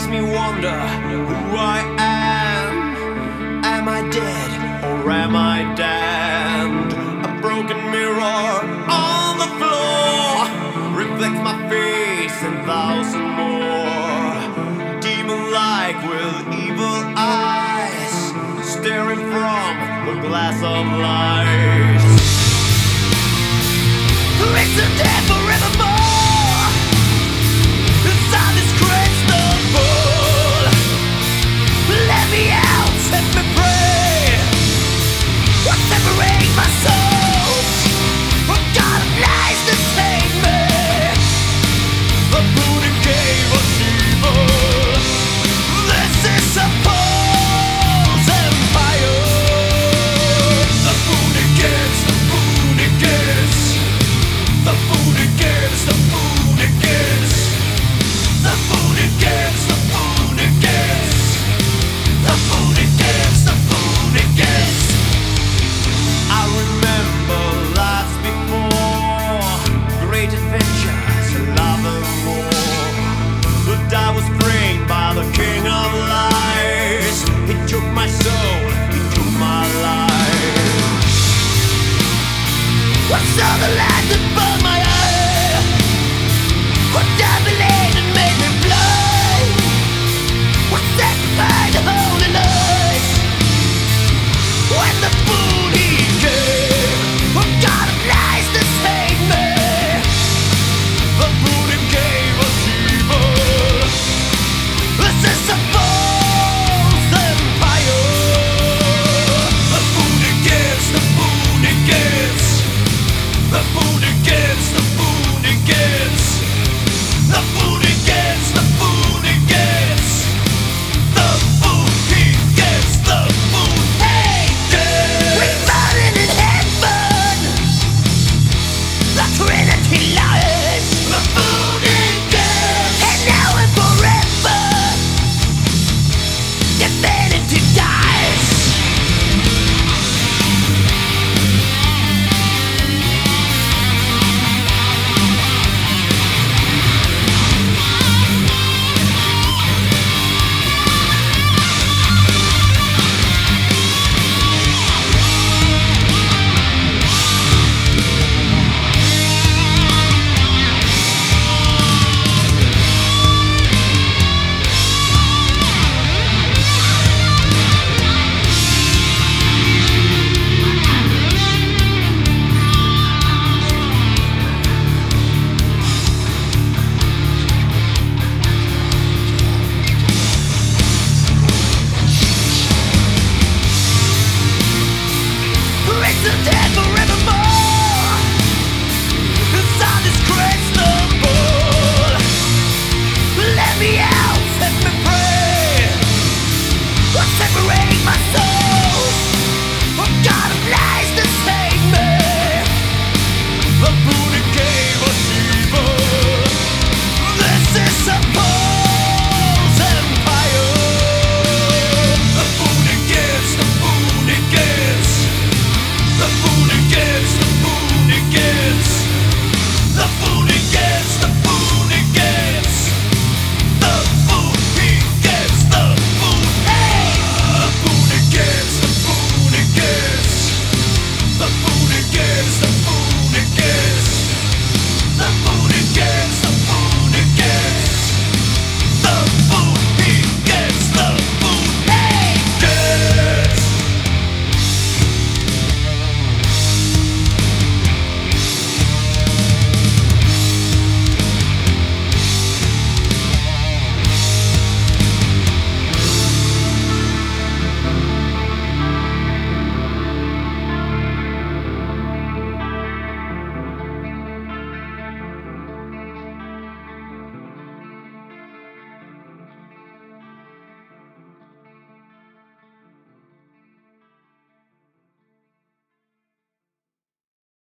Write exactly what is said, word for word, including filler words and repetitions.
makes me wonder who I am. Am I dead or am I damned? A broken mirror on the floor reflects my face and thousand more. Demon-like with evil eyes, staring from the glass of light. Prison dead forevermore inside this crystal ball. Let me out, set me free. What separate my souls? What God of lies to save me? The Buddha gave us evil. This is a false empire. The Buddha gives, the Buddha gives. The Buddha gives, the Buddha gives. The Buddha gives, the Buddha gives. The Buddha gives, the Buddha gives. I remember lives before, great adventures, love and war. But I was framed by the king of lies. He took my soul, he took my life. I saw the light that burned my eye. What dominated and made me blind. What sacrificed the holy lies. When the